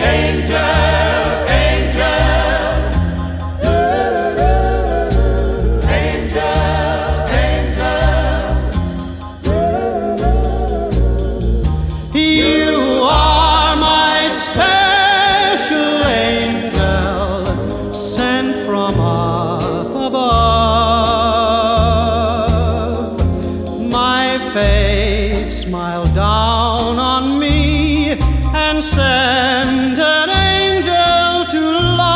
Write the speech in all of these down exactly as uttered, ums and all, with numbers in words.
Angel, angel, angel, angel. You are my special angel, sent from up above. My fate smiled down on me and sent an angel to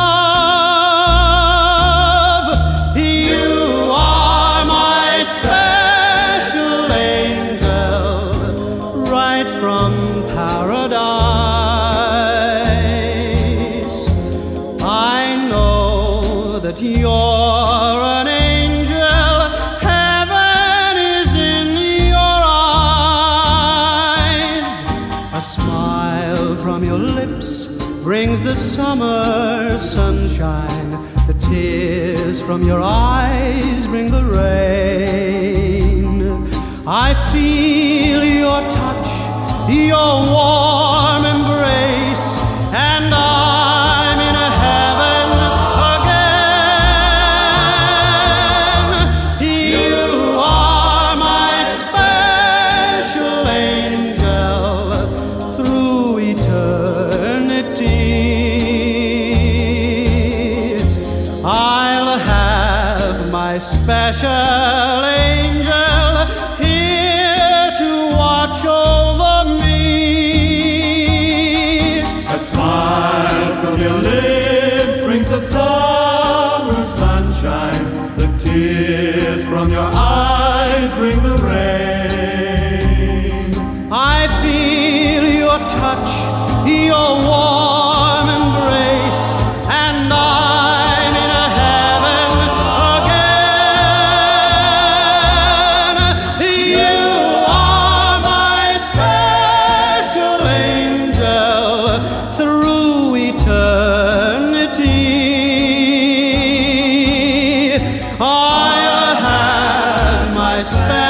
love. You are my special angel, right from paradise. I know that you're an angel. Heaven is in your eyes. A smile from your lips brings the summer sunshine. The tears from your eyes bring the rain. I feel your touch, your warm embrace, and I'm in a heaven again. You are my special angel through eternity. I'll have my special angel here to watch over me. A smile from your lips brings the summer sunshine. The tears from your eyes bring the rain. I feel your touch, your warm embrace, and I'm in a heaven again. You are my special angel through eternity. I'll have my special